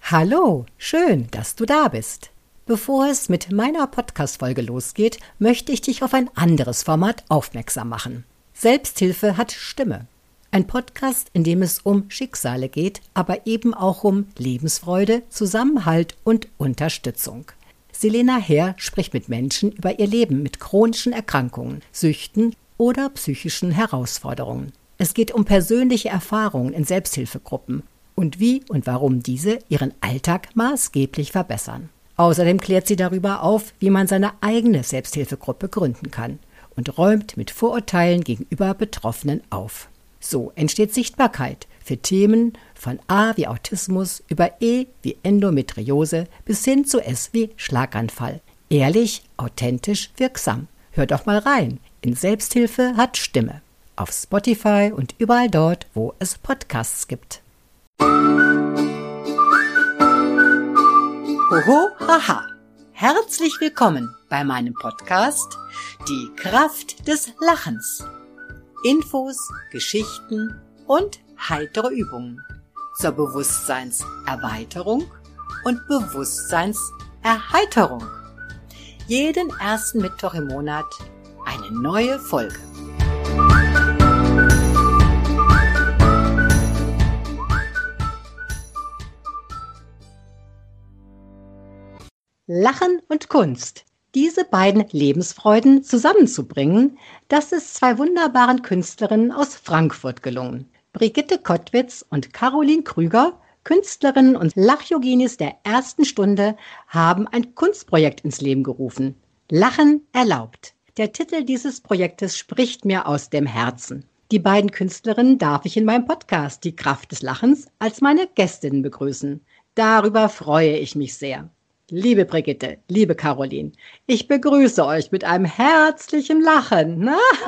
Hallo, schön, dass du da bist. Bevor es mit meiner Podcast-Folge losgeht, möchte ich dich auf ein anderes Format aufmerksam machen. Selbsthilfe hat Stimme. Ein Podcast, in dem es um Schicksale geht, aber eben auch um Lebensfreude, Zusammenhalt und Unterstützung. Selena Herr spricht mit Menschen über ihr Leben mit chronischen Erkrankungen, Süchten oder psychischen Herausforderungen. Es geht um persönliche Erfahrungen in Selbsthilfegruppen und wie und warum diese ihren Alltag maßgeblich verbessern. Außerdem klärt sie darüber auf, wie man seine eigene Selbsthilfegruppe gründen kann und räumt mit Vorurteilen gegenüber Betroffenen auf. So entsteht Sichtbarkeit für Themen von A wie Autismus über E wie Endometriose bis hin zu S wie Schlaganfall. Ehrlich, authentisch, wirksam. Hör doch mal rein in Selbsthilfe hat Stimme. Auf Spotify und überall dort, wo es Podcasts gibt. Hoho, haha! Herzlich willkommen bei meinem Podcast Die Kraft des Lachens. Infos, Geschichten und heitere Übungen zur Bewusstseinserweiterung und Bewusstseinserheiterung. Jeden ersten Mittwoch im Monat eine neue Folge. Lachen und Kunst. Diese beiden Lebensfreuden zusammenzubringen, das ist zwei wunderbaren Künstlerinnen aus Frankfurt gelungen. Brigitte Kottwitz und Caroline Krüger, Künstlerinnen und Lachyoginis der ersten Stunde, haben ein Kunstprojekt ins Leben gerufen. Lachen erlaubt. Der Titel dieses Projektes spricht mir aus dem Herzen. Die beiden Künstlerinnen darf ich in meinem Podcast Die Kraft des Lachens als meine Gästinnen begrüßen. Darüber freue ich mich sehr. Liebe Brigitte, liebe Caroline, ich begrüße euch mit einem herzlichen Lachen.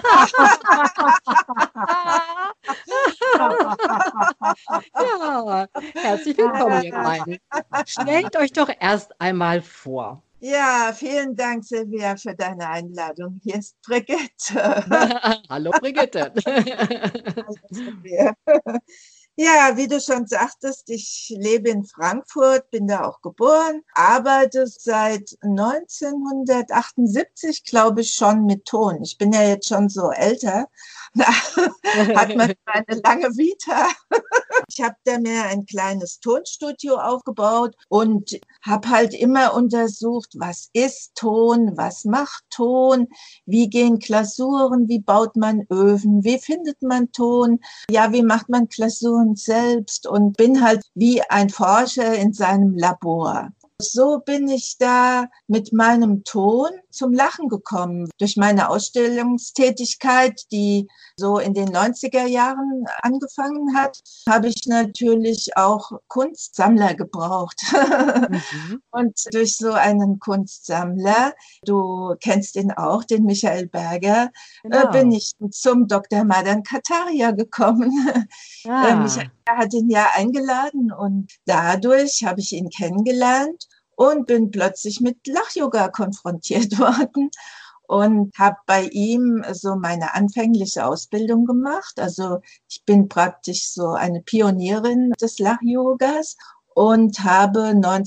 Ja, herzlich willkommen, ihr beiden. Stellt euch doch erst einmal vor. Ja, vielen Dank, Silvia, für deine Einladung. Hier ist Brigitte. Hallo, Brigitte. Hallo, Silvia. Ja, wie du schon sagtest, ich lebe in Frankfurt, bin da auch geboren, arbeite seit 1978, glaube ich, schon mit Ton. Ich bin ja jetzt schon so älter. Da hat man eine lange Vita. Ich habe da mir ein kleines Tonstudio aufgebaut und habe halt immer untersucht, was ist Ton, was macht Ton, wie gehen Glasuren, wie baut man Öfen, wie findet man Ton, ja, wie macht man Glasuren selbst und bin halt wie ein Forscher in seinem Labor. So bin ich da mit meinem Ton zum Lachen gekommen. Durch meine Ausstellungstätigkeit, die so in den 90er Jahren angefangen hat, habe ich natürlich auch Kunstsammler gebraucht. Mhm. Und durch so einen Kunstsammler, du kennst ihn auch, den Michael Berger, Genau. bin ich zum Dr. Madan Kataria gekommen. Michael hat ihn ja eingeladen und dadurch habe ich ihn kennengelernt und bin plötzlich mit Lach-Yoga konfrontiert worden und habe bei ihm so meine anfängliche Ausbildung gemacht. Also ich bin praktisch so eine Pionierin des Lach-Yogas und habe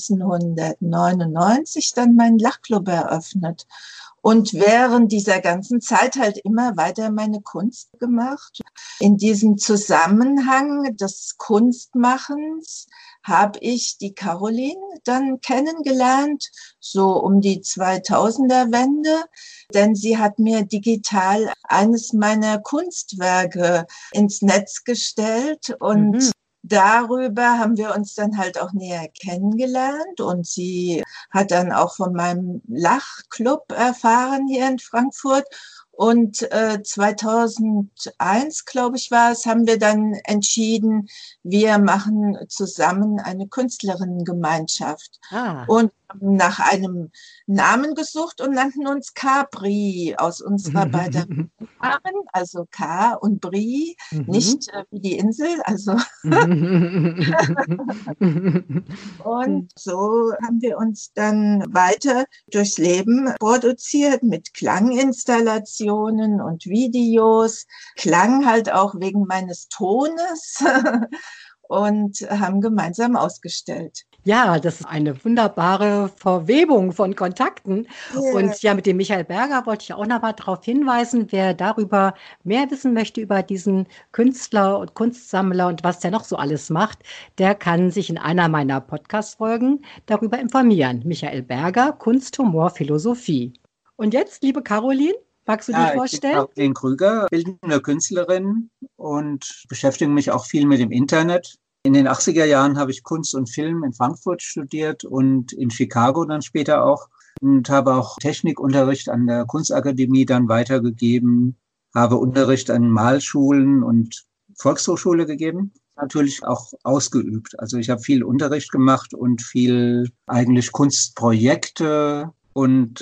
1999 dann meinen Lachclub eröffnet. Und während dieser ganzen Zeit halt immer weiter meine Kunst gemacht. In diesem Zusammenhang des Kunstmachens habe ich die Caroline dann kennengelernt, so um die 2000er-Wende, denn sie hat mir digital eines meiner Kunstwerke ins Netz gestellt und darüber haben wir uns dann halt auch näher kennengelernt und sie hat dann auch von meinem Lachclub erfahren hier in Frankfurt. Und 2001, glaube ich, war es, haben wir dann entschieden, wir machen zusammen eine Künstlerinnengemeinschaft. Und haben nach einem Namen gesucht und nannten uns Capri aus unserer beiden Namen, also K und Brie, nicht wie die Insel, also und so haben wir uns dann weiter durchs Leben produziert mit Klanginstallationen und Videos. Klang halt auch wegen meines Tones. und haben gemeinsam ausgestellt. Ja, das ist eine wunderbare Verwebung von Kontakten. Ja. Und ja, mit dem Michael Berger wollte ich auch noch mal darauf hinweisen, wer darüber mehr wissen möchte, über diesen Künstler und Kunstsammler und was der noch so alles macht, der kann sich in einer meiner Podcast-Folgen darüber informieren. Michael Berger, Kunst, Humor, Philosophie. Und jetzt, liebe Caroline, magst du dich Ja, ich bin vorstellen? Caroline Krüger, bildende Künstlerin und beschäftige mich auch viel mit dem Internet. In den 80er Jahren habe ich Kunst und Film in Frankfurt studiert und in Chicago dann später auch und habe auch Technikunterricht an der Kunstakademie dann weitergegeben, habe Unterricht an Malschulen und Volkshochschule gegeben, natürlich auch ausgeübt. Also ich habe viel Unterricht gemacht und viel eigentlich Kunstprojekte. Und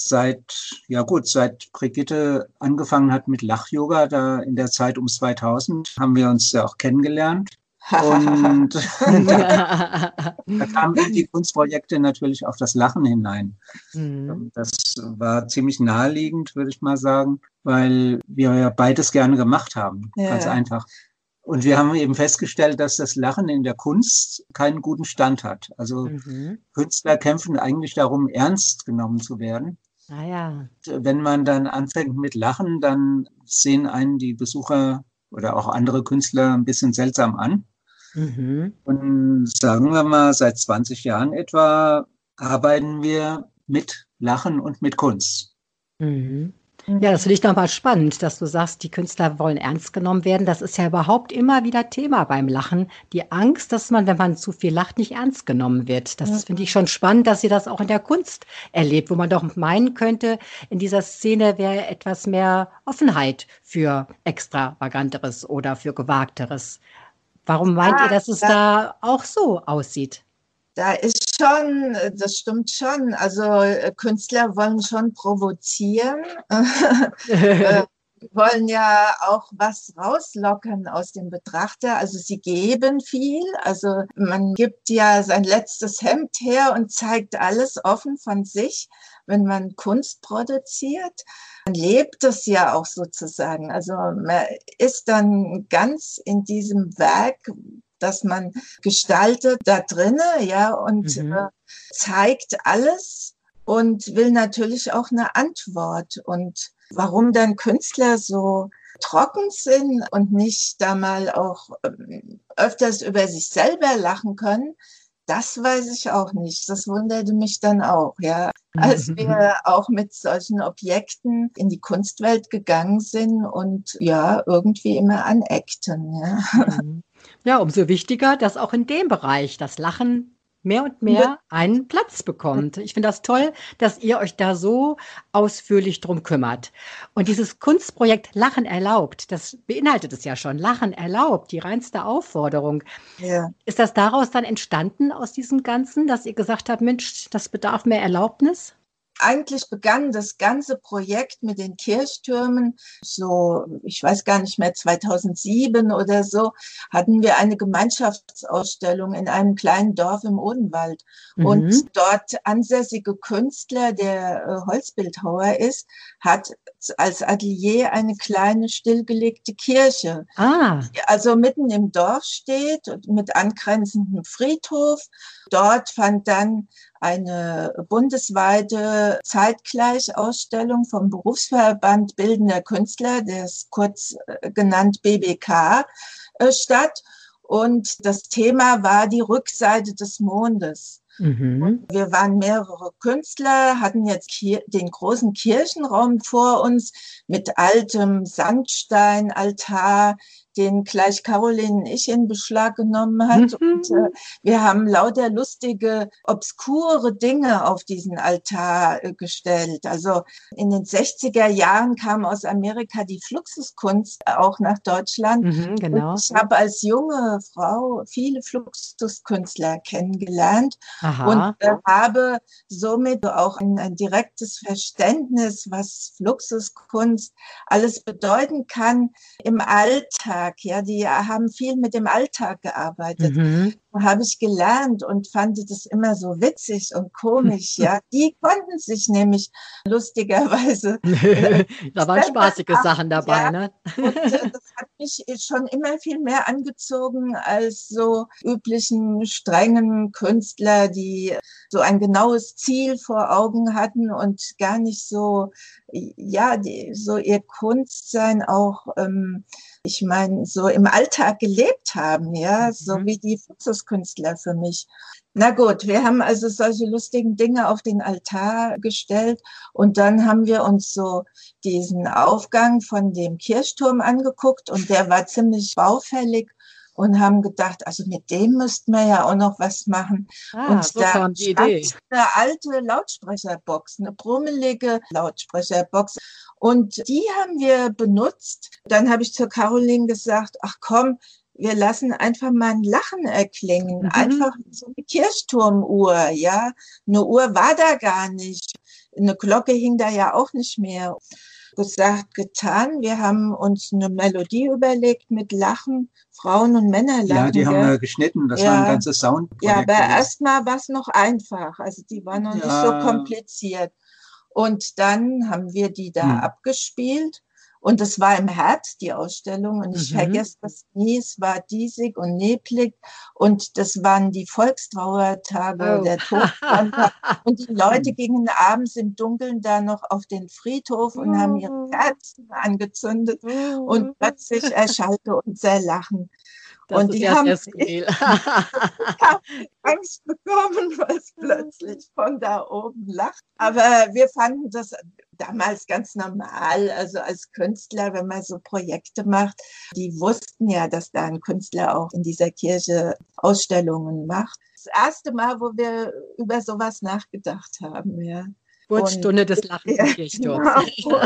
seit Brigitte angefangen hat mit Lach-Yoga, da in der Zeit um 2000, haben wir uns ja auch kennengelernt. Und da kamen in die Kunstprojekte natürlich auch das Lachen hinein. Mhm. Das war ziemlich naheliegend, würde ich mal sagen, weil wir ja beides gerne gemacht haben, ganz Ja. einfach. Und wir haben eben festgestellt, dass das Lachen in der Kunst keinen guten Stand hat. Also Mhm. Künstler kämpfen eigentlich darum, ernst genommen zu werden. Ah ja. Wenn man dann anfängt mit Lachen, dann sehen einen die Besucher oder auch andere Künstler ein bisschen seltsam an. Mhm. Und sagen wir mal, seit 20 Jahren etwa arbeiten wir mit Lachen und mit Kunst. Mhm. Ja, das finde ich nochmal spannend, dass du sagst, die Künstler wollen ernst genommen werden. Das ist ja überhaupt immer wieder Thema beim Lachen. Die Angst, dass man, wenn man zu viel lacht, nicht ernst genommen wird. Das finde ich schon spannend, dass ihr das auch in der Kunst erlebt, wo man doch meinen könnte, in dieser Szene wäre etwas mehr Offenheit für Extravaganteres oder für Gewagteres. Warum meint ihr, dass es da auch so aussieht? Da ist schon, das stimmt schon. Also Künstler wollen schon provozieren, wollen ja auch was rauslockern aus dem Betrachter. Also sie geben viel. Also man gibt ja sein letztes Hemd her und zeigt alles offen von sich, wenn man Kunst produziert. Man lebt es ja auch sozusagen. Also man ist dann ganz in diesem Werk, das man gestaltet, da drinne, ja, und zeigt alles und will natürlich auch eine Antwort. Und warum dann Künstler so trocken sind und nicht da mal auch öfters über sich selber lachen können, das weiß ich auch nicht. Das wunderte mich dann auch, ja. Als wir auch mit solchen Objekten in die Kunstwelt gegangen sind und ja, irgendwie immer aneckten, ja. Ja, umso wichtiger, dass auch in dem Bereich das Lachen mehr und mehr einen Platz bekommt. Ich finde das toll, dass ihr euch da so ausführlich drum kümmert. Und dieses Kunstprojekt Lachen erlaubt, das beinhaltet es ja schon. Lachen erlaubt, die reinste Aufforderung. Ja. Ist das daraus dann entstanden aus diesem Ganzen, dass ihr gesagt habt, Mensch, das bedarf mehr Erlaubnis? Eigentlich begann das ganze Projekt mit den Kirchtürmen, so, ich weiß gar nicht mehr, 2007 oder so, hatten wir eine Gemeinschaftsausstellung in einem kleinen Dorf im Odenwald. Und dort ansässige Künstler, der Holzbildhauer ist, hat als Atelier eine kleine stillgelegte Kirche. Die also mitten im Dorf steht mit angrenzendem Friedhof. Dort fand dann eine bundesweite Zeitgleichausstellung vom Berufsverband Bildender Künstler, der ist kurz genannt BBK, statt. Und das Thema war die Rückseite des Mondes. Wir waren mehrere Künstler, hatten jetzt den großen Kirchenraum vor uns mit altem Sandsteinaltar, den gleich Caroline und ich in Beschlag genommen hat. Und wir haben lauter lustige, obskure Dinge auf diesen Altar gestellt. Also in den 60er Jahren kam aus Amerika die Fluxuskunst auch nach Deutschland. Genau. Und ich habe als junge Frau viele Fluxuskünstler kennengelernt. Und habe somit auch ein direktes Verständnis, was Fluxuskunst alles bedeuten kann im Alltag. Ja, die haben viel mit dem Alltag gearbeitet. Und habe ich gelernt und fand das immer so witzig und komisch, ja. Die konnten sich nämlich lustigerweise Da waren spaßige Sachen dabei, ja. ne? Und das hat mich schon immer viel mehr angezogen als so üblichen strengen Künstler, die so ein genaues Ziel vor Augen hatten und gar nicht so, ja, so ihr Kunstsein auch, ich meine, so im Alltag gelebt haben, ja, so wie die Fluxuskünstler für mich. Na gut, wir haben also solche lustigen Dinge auf den Altar gestellt und dann haben wir uns so diesen Aufgang von dem Kirchturm angeguckt und der war ziemlich baufällig und haben gedacht, also mit dem müssten wir ja auch noch was machen. Und So da kam die Idee. stand eine alte Lautsprecherbox, eine brummelige Lautsprecherbox. Und die haben wir benutzt. Dann habe ich zur Caroline gesagt, ach komm, wir lassen einfach mal ein Lachen erklingen. Einfach so eine Kirchturmuhr, ja. Eine Uhr war da gar nicht. Eine Glocke hing da ja auch nicht mehr. Gesagt, getan. Wir haben uns eine Melodie überlegt mit Lachen, Frauen- und Männerlachen. Ja, die haben wir geschnitten. Das war ein ganzes Soundprojekt. Ja, aber erstmal war es noch einfach. Also die war noch nicht so kompliziert. Und dann haben wir die da abgespielt. Und es war im Herbst, die Ausstellung. Und ich vergesse das nie. Es war diesig und neblig. Und das waren die Volkstrauertage der Todeswanderer. Und die Leute gingen abends im Dunkeln da noch auf den Friedhof und haben ihre Kerzen angezündet. Und plötzlich erschallte unser Lachen. Das und ist die ja haben sehr skurril. Angst bekommen, weil es plötzlich von da oben lacht. Aber wir fanden das damals ganz normal. Also als Künstler, wenn man so Projekte macht, die wussten ja, dass da ein Künstler auch in dieser Kirche Ausstellungen macht. Das erste Mal, wo wir über sowas nachgedacht haben, ja. Geburtsstunde des Lachens im Kirchturm. Genau.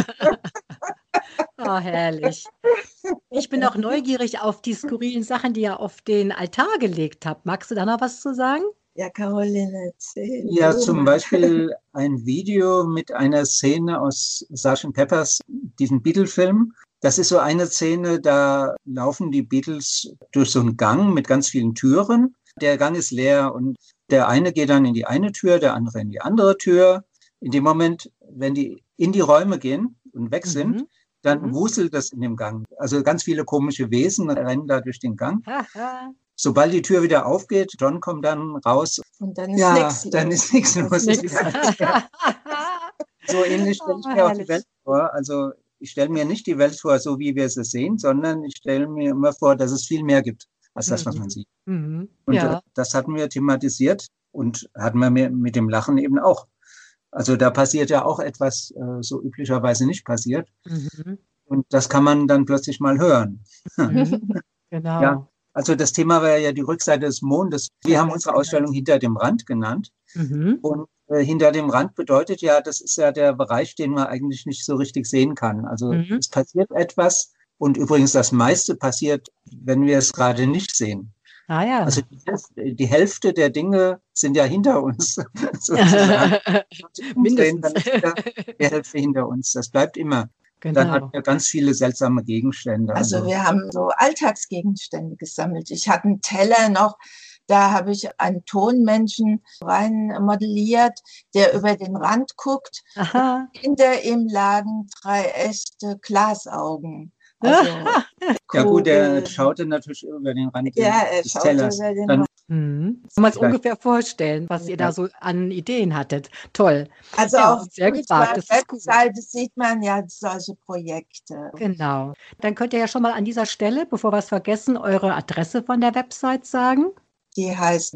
Oh, herrlich. Ich bin auch neugierig auf die skurrilen Sachen, die ihr auf den Altar gelegt habt. Magst du da noch was zu sagen? Ja, Caroline, erzähl. Ja, zum Beispiel ein Video mit einer Szene aus Sgt. Peppers, diesem Beatle-Film. Das ist so eine Szene, da laufen die Beatles durch so einen Gang mit ganz vielen Türen. Der Gang ist leer und der eine geht dann in die eine Tür, der andere in die andere Tür. In dem Moment, wenn die in die Räume gehen und weg sind, dann wuselt das in dem Gang. Also ganz viele komische Wesen rennen da durch den Gang. Sobald die Tür wieder aufgeht, John kommt dann raus. Und dann ist nichts los. Dann ist nichts los. So ähnlich stelle ich mir auch die Welt vor. Also ich stelle mir nicht die Welt vor, so wie wir sie sehen, sondern ich stelle mir immer vor, dass es viel mehr gibt, als das, was man sieht. Und das hatten wir thematisiert und hatten wir mit dem Lachen eben auch. Also da passiert ja auch etwas, so üblicherweise nicht passiert. Und das kann man dann plötzlich mal hören. Genau. Ja, also das Thema war ja die Rückseite des Mondes. Wir haben unsere Ausstellung Hinter dem Rand genannt. Und hinter dem Rand bedeutet ja, das ist ja der Bereich, den man eigentlich nicht so richtig sehen kann. Also es passiert etwas. Und übrigens das meiste passiert, wenn wir es gerade nicht sehen. Ah ja. Also die Hälfte der Dinge sind ja hinter uns, sozusagen. Mindestens. Dann ist die Hälfte hinter uns. Das bleibt immer. Genau. Dann hatten wir ganz viele seltsame Gegenstände. Also wir haben so Alltagsgegenstände gesammelt. Ich hatte einen Teller noch, da habe ich einen Tonmenschen rein modelliert, der über den Rand guckt. Aha. Hinter ihm lagen 3 echte Glasaugen. Also ja gut, der schaute natürlich über den Rand des Tellers. Über den Rand. Kann man es ungefähr vorstellen, was ihr da so an Ideen hattet. Toll. Also ja, auf sehr gewagt. unserer Webseite sieht man ja solche Projekte. Genau. Dann könnt ihr ja schon mal an dieser Stelle, bevor wir es vergessen, eure Adresse von der Website sagen. Die heißt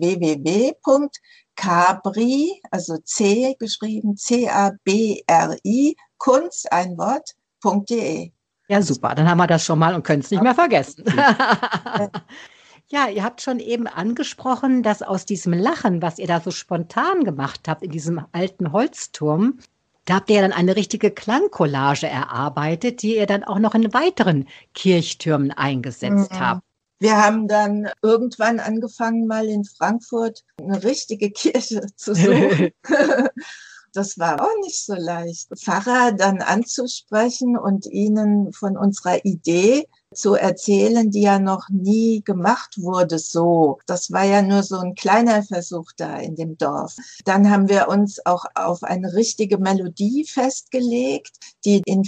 www.cabri, also C geschrieben, C-A-B-R-I, Kunst, ein Wort.de. Ja, super. Dann haben wir das schon mal und können es nicht mehr vergessen. Ja, ihr habt schon eben angesprochen, dass aus diesem Lachen, was ihr da so spontan gemacht habt, in diesem alten Holzturm, da habt ihr ja dann eine richtige Klangcollage erarbeitet, die ihr dann auch noch in weiteren Kirchtürmen eingesetzt habt. Wir haben dann irgendwann angefangen, mal in Frankfurt eine richtige Kirche zu suchen. Das war auch nicht so leicht, Pfarrer dann anzusprechen und ihnen von unserer Idee zu erzählen, die ja noch nie gemacht wurde so. Das war ja nur so ein kleiner Versuch da in dem Dorf. Dann haben wir uns auch auf eine richtige Melodie festgelegt, die in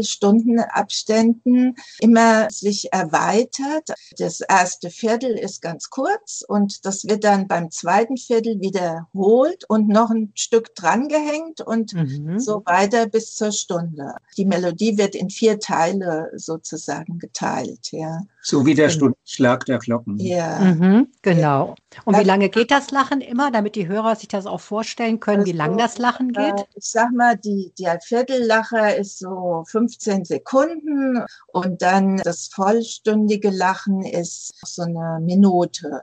Viertelstundenabständen immer sich erweitert. Das erste Viertel ist ganz kurz und das wird dann beim zweiten Viertel wiederholt und noch ein Stück drangehängt und so weiter bis zur Stunde. Die Melodie wird in 4 Teile sozusagen geteilt. Ja. So wie der Stundenschlag der Glocken. Ja. Genau. Und wie lange geht das Lachen immer, damit die Hörer sich das auch vorstellen können, wie lang das Lachen geht? Ich sag mal, der Viertellacher ist so 15 Sekunden und dann das vollstündige Lachen ist so eine Minute.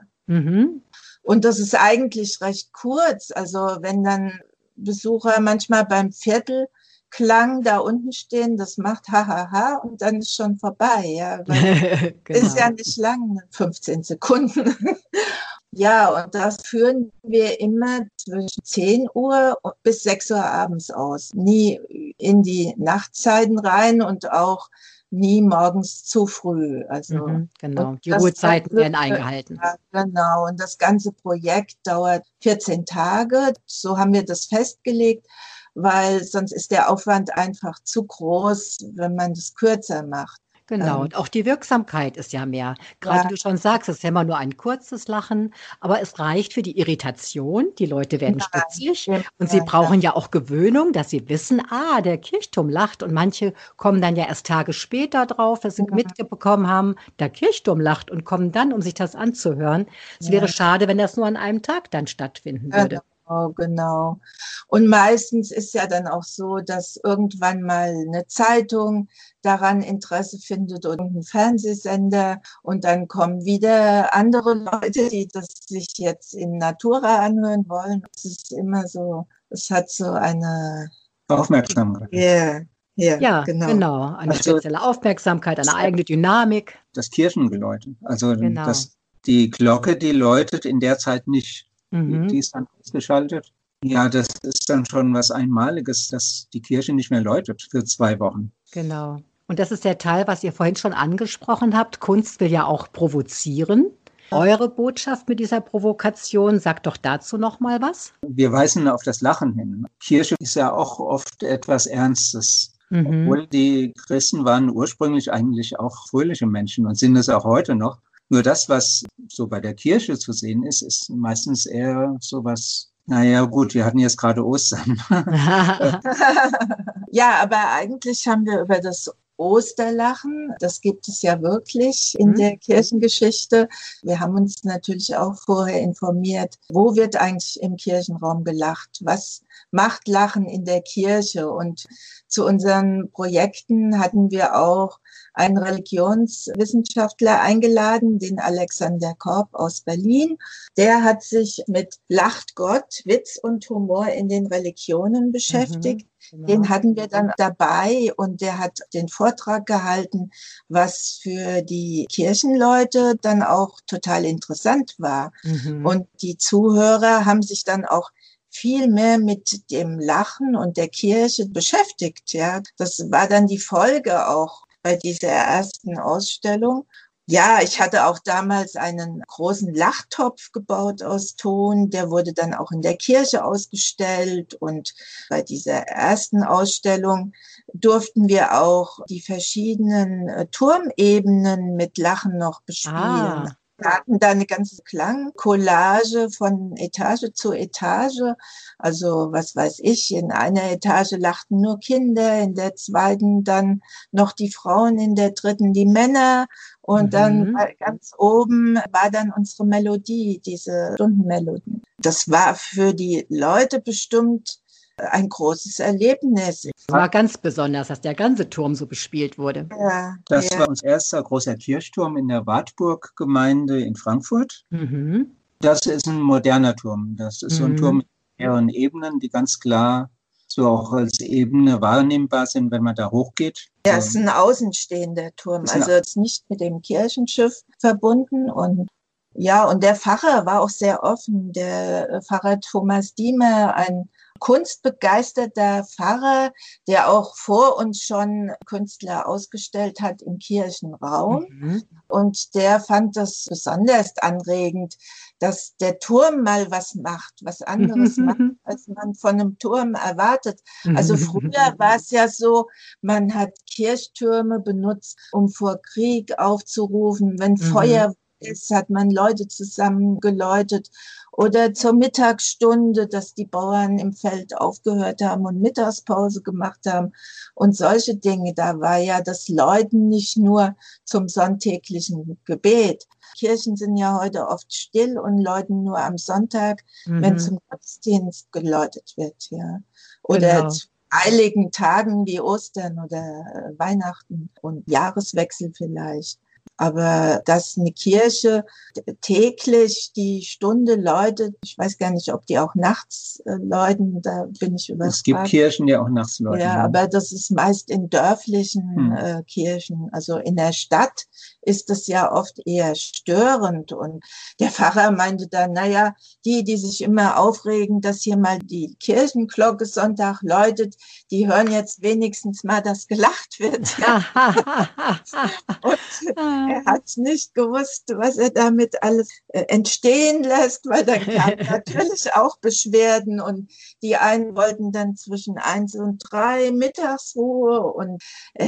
Und das ist eigentlich recht kurz. Also wenn dann Besucher manchmal beim Viertelklang da unten stehen, das macht hahaha und dann ist schon vorbei. Ja, weil Genau. ist ja nicht lang, 15 Sekunden. Ja, und das führen wir immer zwischen 10 Uhr bis 6 Uhr abends aus. Nie in die Nachtzeiten rein und auch nie morgens zu früh. Also genau, die Ruhezeiten werden eingehalten. Ja, genau, und das ganze Projekt dauert 14 Tage. So haben wir das festgelegt, weil sonst ist der Aufwand einfach zu groß, wenn man das kürzer macht. Genau, und auch die Wirksamkeit ist ja mehr. Gerade wie du schon sagst, es ist ja immer nur ein kurzes Lachen, aber es reicht für die Irritation. Die Leute werden stutzig und sie brauchen ja auch Gewöhnung, dass sie wissen, der Kirchturm lacht. Und manche kommen dann ja erst Tage später drauf, dass sie mitbekommen haben, der Kirchturm lacht und kommen dann, um sich das anzuhören. Es wäre schade, wenn das nur an einem Tag dann stattfinden würde. Genau. Und meistens ist ja dann auch so, dass irgendwann mal eine Zeitung daran Interesse findet oder ein Fernsehsender und dann kommen wieder andere Leute, die das sich jetzt in Natura anhören wollen. Es ist immer so, es hat so eine Aufmerksamkeit. Ja, genau. Eine spezielle Aufmerksamkeit, eine eigene Dynamik. Das Kirchengeläute. Also die Glocke, die läutet in der Zeit nicht. Die ist dann ausgeschaltet. Ja, das ist dann schon was Einmaliges, dass die Kirche nicht mehr läutet für 2 Wochen. Genau. Und das ist der Teil, was ihr vorhin schon angesprochen habt. Kunst will ja auch provozieren. Eure Botschaft mit dieser Provokation, sagt doch dazu noch mal was. Wir weisen auf das Lachen hin. Kirche ist ja auch oft etwas Ernstes. Obwohl die Christen waren ursprünglich eigentlich auch fröhliche Menschen und sind es auch heute noch. Nur das, was so bei der Kirche zu sehen ist, ist meistens eher sowas, naja gut, wir hatten jetzt gerade Ostern. Ja, aber eigentlich haben wir über das Osterlachen, das gibt es ja wirklich in der Kirchengeschichte. Wir haben uns natürlich auch vorher informiert, wo wird eigentlich im Kirchenraum gelacht? Was macht Lachen in der Kirche? Und zu unseren Projekten hatten wir auch einen Religionswissenschaftler eingeladen, den Alexander Korb aus Berlin. Der hat sich mit Lacht Gott, Witz und Humor in den Religionen beschäftigt. Genau. Den hatten wir dann dabei und der hat den Vortrag gehalten, was für die Kirchenleute dann auch total interessant war. Und die Zuhörer haben sich dann auch viel mehr mit dem Lachen und der Kirche beschäftigt. Ja, das war dann die Folge auch bei dieser ersten Ausstellung. Ja, ich hatte auch damals einen großen Lachtopf gebaut aus Ton. Der wurde dann auch in der Kirche ausgestellt. Und bei dieser ersten Ausstellung durften wir auch die verschiedenen Turmebenen mit Lachen noch bespielen. Wir hatten da eine ganze Klangcollage von Etage zu Etage. Also was weiß ich, in einer Etage lachten nur Kinder, in der zweiten dann noch die Frauen, in der dritten die Männer. Und dann ganz oben war dann unsere Melodie, diese Stundenmelodie. Das war für die Leute bestimmt ein großes Erlebnis. Es war ganz besonders, dass der ganze Turm so bespielt wurde. Ja, das war unser erster großer Kirchturm in der Wartburg-Gemeinde in Frankfurt. Das ist ein moderner Turm. Das ist so ein Turm mit mehreren Ebenen, die ganz klar so auch als Ebene wahrnehmbar sind, wenn man da hochgeht. Ja, es ist ein außenstehender Turm, also es ist nicht mit dem Kirchenschiff verbunden. Und ja, und der Pfarrer war auch sehr offen. Der Pfarrer Thomas Diemer, ein kunstbegeisterter Pfarrer, der auch vor uns schon Künstler ausgestellt hat im Kirchenraum. Mhm. Und der fand das besonders anregend, dass der Turm mal was macht, was anderes macht, als man von einem Turm erwartet. Also früher war es ja so, man hat Kirchtürme benutzt, um vor Krieg aufzurufen. Wenn Feuer ist, hat man Leute zusammengeläutet. Oder zur Mittagsstunde, dass die Bauern im Feld aufgehört haben und Mittagspause gemacht haben. Und solche Dinge, da war ja das Läuten nicht nur zum sonntäglichen Gebet. Kirchen sind ja heute oft still und läuten nur am Sonntag, wenn zum Gottesdienst geläutet wird, ja. Oder zu heiligen Tagen wie Ostern oder Weihnachten und Jahreswechsel vielleicht. Aber dass eine Kirche täglich die Stunde läutet, ich weiß gar nicht, ob die auch nachts läuten, da bin ich überfragt. Es gibt Kirchen, die auch nachts läuten. Ja, aber das ist meist in dörflichen Kirchen. Also in der Stadt ist das ja oft eher störend. Und der Pfarrer meinte dann, naja, die sich immer aufregen, dass hier mal die Kirchenglocke Sonntag läutet, die hören jetzt wenigstens mal, dass gelacht wird. Und er hat nicht gewusst, was er damit alles entstehen lässt, weil dann kamen natürlich auch Beschwerden und die einen wollten dann zwischen 1 und 3 Mittagsruhe und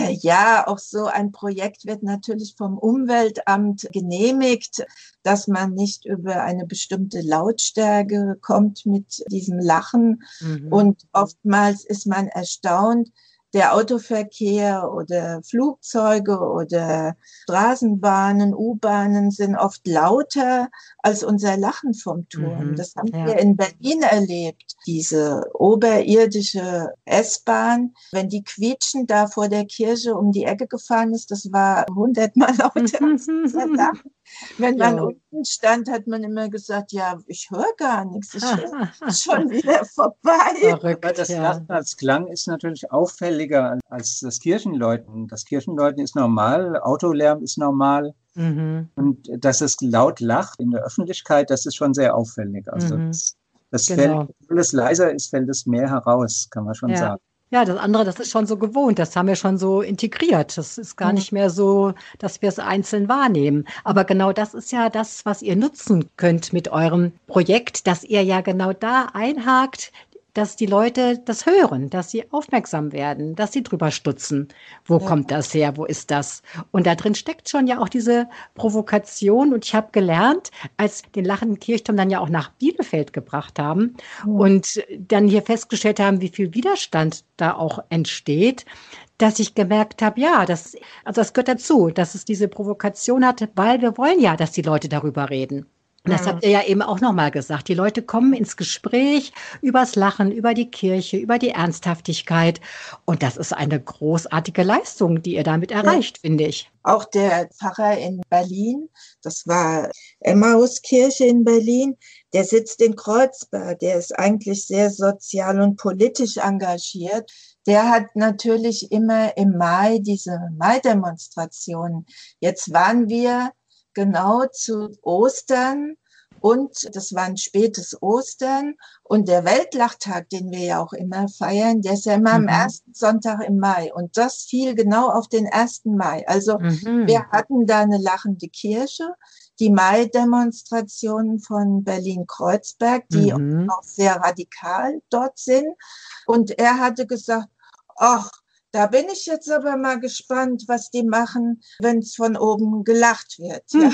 ja, auch so ein Projekt wird natürlich vom Umweltamt genehmigt, dass man nicht über eine bestimmte Lautstärke kommt mit diesem Lachen. Und oftmals ist man erstaunt, der Autoverkehr oder Flugzeuge oder Straßenbahnen, U-Bahnen sind oft lauter als unser Lachen vom Turm. Das haben wir in Berlin erlebt. Diese oberirdische S-Bahn, wenn die quietschend da vor der Kirche um die Ecke gefahren ist, das war 100-mal lauter als unser Lachen. Wenn man unten stand, hat man immer gesagt, ja, ich höre gar nichts, ich höre schon wieder vorbei. Verrückt, aber das Lachen als Klang ist natürlich auffälliger als das Kirchenläuten. Das Kirchenläuten ist normal, Autolärm ist normal. Und dass es laut lacht in der Öffentlichkeit, das ist schon sehr auffällig. Also das fällt, wenn es leiser ist, fällt es mehr heraus, kann man schon sagen. Ja, das andere, das ist schon so gewohnt, das haben wir schon so integriert. Das ist gar nicht mehr so, dass wir es einzeln wahrnehmen. Aber genau das ist ja das, was ihr nutzen könnt mit eurem Projekt, dass ihr ja genau da einhakt, dass die Leute das hören, dass sie aufmerksam werden, dass sie drüber stutzen. Wo kommt das her? Wo ist das? Und da drin steckt schon ja auch diese Provokation. Und ich habe gelernt, als den lachenden Kirchturm dann ja auch nach Bielefeld gebracht haben und dann hier festgestellt haben, wie viel Widerstand da auch entsteht, dass ich gemerkt habe, ja, das gehört dazu, dass es diese Provokation hat, weil wir wollen ja, dass die Leute darüber reden. Und das habt ihr ja eben auch nochmal gesagt. Die Leute kommen ins Gespräch übers Lachen, über die Kirche, über die Ernsthaftigkeit. Und das ist eine großartige Leistung, die ihr damit erreicht, finde ich. Auch der Pfarrer in Berlin, das war Emmauskirche in Berlin, der sitzt in Kreuzberg. Der ist eigentlich sehr sozial und politisch engagiert. Der hat natürlich immer im Mai diese Mai-Demonstrationen. Jetzt waren wir genau zu Ostern und das war ein spätes Ostern und der Weltlachtag, den wir ja auch immer feiern, der ist ja immer am ersten Sonntag im Mai und das fiel genau auf den 1. Mai. Also wir hatten da eine lachende Kirche, die Mai-Demonstrationen von Berlin-Kreuzberg, die auch sehr radikal dort sind und er hatte gesagt, ach, da bin ich jetzt aber mal gespannt, was die machen, wenn es von oben gelacht wird. Ja.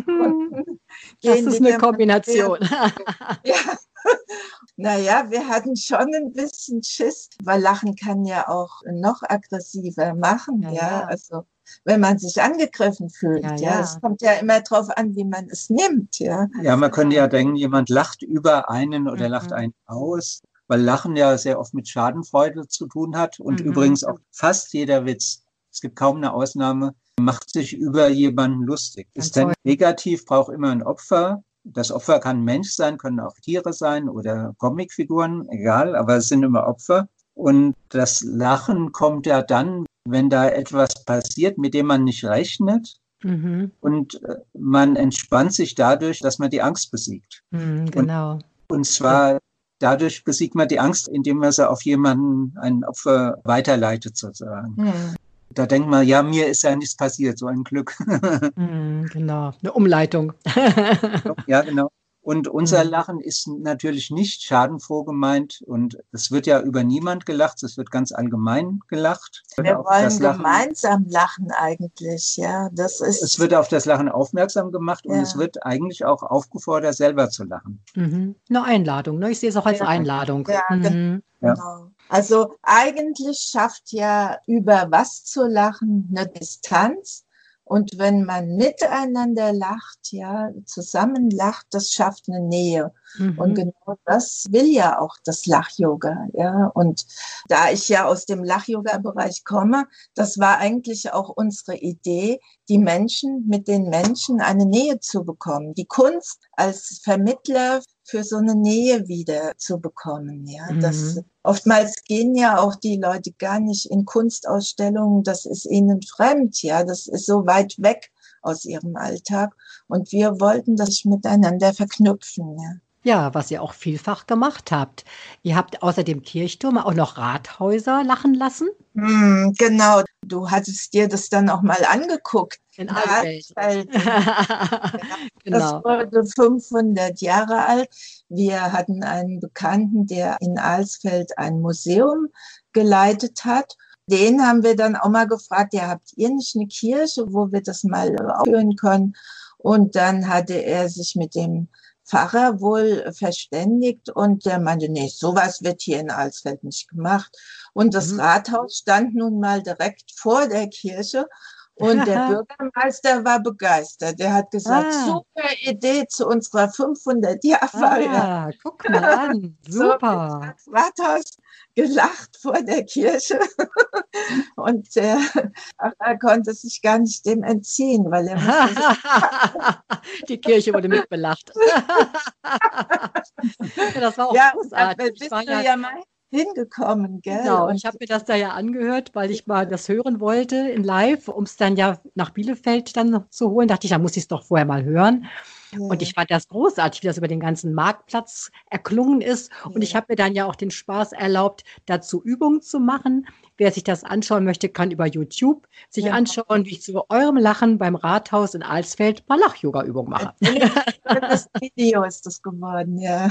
Das ist eine Kombination. Ja. Naja, wir hatten schon ein bisschen Schiss, weil Lachen kann ja auch noch aggressiver machen. Ja. Also wenn man sich angegriffen fühlt. Ja. Es kommt ja immer drauf an, wie man es nimmt. Ja, man könnte ja denken, jemand lacht über einen oder lacht einen aus. Weil Lachen ja sehr oft mit Schadenfreude zu tun hat und übrigens auch fast jeder Witz, es gibt kaum eine Ausnahme, macht sich über jemanden lustig. Ist denn negativ, braucht immer ein Opfer. Das Opfer kann ein Mensch sein, können auch Tiere sein oder Comicfiguren, egal, aber es sind immer Opfer. Und das Lachen kommt ja dann, wenn da etwas passiert, mit dem man nicht rechnet. Und man entspannt sich dadurch, dass man die Angst besiegt. Genau. Und zwar dadurch besiegt man die Angst, indem man sie auf jemanden, ein Opfer, weiterleitet sozusagen. Da denkt man, ja, mir ist ja nichts passiert, so ein Glück. Genau, eine Umleitung. Ja, genau. Und unser Lachen ist natürlich nicht schadenfroh gemeint und es wird ja über niemand gelacht, es wird ganz allgemein gelacht. Wir wollen gemeinsam lachen eigentlich, ja. Es wird auf das Lachen aufmerksam gemacht und es wird eigentlich auch aufgefordert, selber zu lachen. Eine Einladung, ne? Ich sehe es auch als Einladung. Ja, genau. Also eigentlich schafft ja über was zu lachen eine Distanz. Und wenn man miteinander lacht, ja, zusammen lacht, das schafft eine Nähe. Und genau das will ja auch das Lach-Yoga, ja. Und da ich ja aus dem Lach-Yoga-Bereich komme, das war eigentlich auch unsere Idee, die Menschen mit den Menschen eine Nähe zu bekommen. Die Kunst als Vermittler für so eine Nähe wieder zu bekommen, ja. Das oftmals gehen ja auch die Leute gar nicht in Kunstausstellungen, das ist ihnen fremd, ja. Das ist so weit weg aus ihrem Alltag. Und wir wollten das miteinander verknüpfen, ja. Ja, was ihr auch vielfach gemacht habt. Ihr habt außer dem Kirchturm auch noch Rathäuser lachen lassen? Genau, du hattest dir das dann auch mal angeguckt. In Alsfeld. Das wurde 500 Jahre alt. Wir hatten einen Bekannten, der in Alsfeld ein Museum geleitet hat. Den haben wir dann auch mal gefragt, ja, habt ihr nicht eine Kirche, wo wir das mal aufführen können? Und dann hatte er sich mit dem Pfarrer wohl verständigt und der meinte, nee, sowas wird hier in Alsfeld nicht gemacht. Und das Rathaus stand nun mal direkt vor der Kirche und der Bürgermeister war begeistert. Der hat gesagt, super Idee zu unserer 500-Jahr-Feier. Guck mal an, super. So, das Rathaus gelacht vor der Kirche und der Pfarrer konnte sich gar nicht dem entziehen, weil er musste die Kirche wurde mitbelacht. Ja, das war auch großartig. Bist du ja mal hingekommen, gell? Genau, ich habe mir das da ja angehört, weil ich mal das hören wollte in live, um es dann ja nach Bielefeld dann zu holen. Dachte ich, da muss ich es doch vorher mal hören. Und ich fand das großartig, wie das über den ganzen Marktplatz erklungen ist. Und ich habe mir dann ja auch den Spaß erlaubt, dazu Übungen zu machen. Wer sich das anschauen möchte, kann über YouTube sich anschauen, wie ich zu eurem Lachen beim Rathaus in Alsfeld mal Lach-Yoga-Übung mache. Das Video ist das geworden, ja.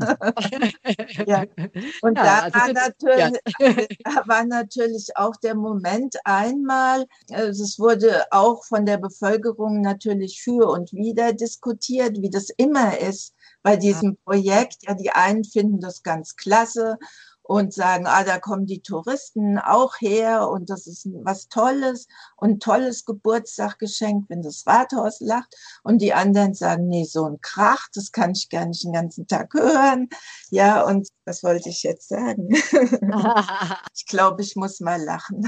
Und da war natürlich auch der Moment einmal, es wurde auch von der Bevölkerung natürlich für und wider diskutiert, wie das immer ist bei diesem Projekt. Ja, die einen finden das ganz klasse und sagen, da kommen die Touristen auch her und das ist was Tolles und tolles Geburtstagsgeschenk, wenn das Rathaus lacht. Und die anderen sagen, nee, so ein Krach, das kann ich gar nicht den ganzen Tag hören. Ja, und was wollte ich jetzt sagen? Ich glaube, ich muss mal lachen.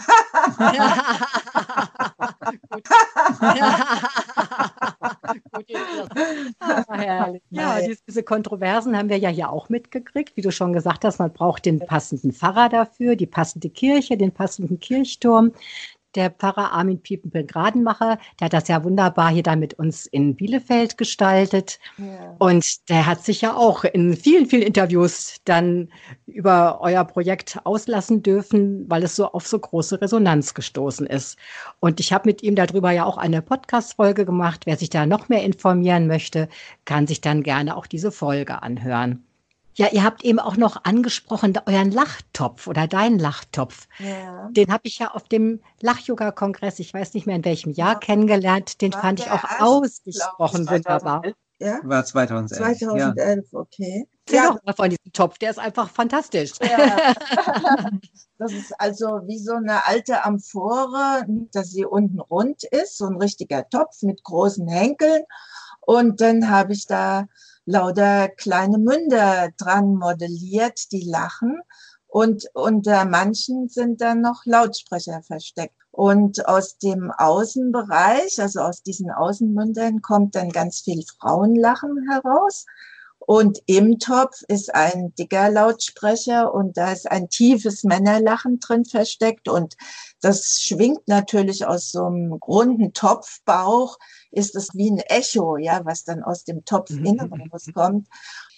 Herrlich. Ja, diese Kontroversen haben wir ja hier auch mitgekriegt. Wie du schon gesagt hast, man braucht den passenden Pfarrer dafür, die passende Kirche, den passenden Kirchturm. Der Pfarrer Armin Piepenburg-Gradenmacher, der hat das ja wunderbar hier dann mit uns in Bielefeld gestaltet. Ja. Und der hat sich ja auch in vielen, vielen Interviews dann über euer Projekt auslassen dürfen, weil es so auf so große Resonanz gestoßen ist. Und ich habe mit ihm darüber ja auch eine Podcast-Folge gemacht. Wer sich da noch mehr informieren möchte, kann sich dann gerne auch diese Folge anhören. Ja, ihr habt eben auch noch angesprochen, euren Lachtopf oder deinen Lachtopf. Ja. Den habe ich ja auf dem Lach-Yoga-Kongress, ich weiß nicht mehr in welchem Jahr, kennengelernt. Den fand ich auch ausgesprochen wunderbar. Ja? War 2011. 2011, okay. Erzähl doch mal von diesem Topf, der ist einfach fantastisch. Ja. Das ist also wie so eine alte Amphore, dass sie unten rund ist, so ein richtiger Topf mit großen Henkeln. Und dann habe ich da lauter kleine Münder dran modelliert, die lachen. Und unter manchen sind dann noch Lautsprecher versteckt. Und aus dem Außenbereich, also aus diesen Außenmündern, kommt dann ganz viel Frauenlachen heraus. Und im Topf ist ein dicker Lautsprecher und da ist ein tiefes Männerlachen drin versteckt. Und das schwingt natürlich aus so einem runden Topfbauch, ist es wie ein Echo, ja, was dann aus dem Topfinneren rauskommt.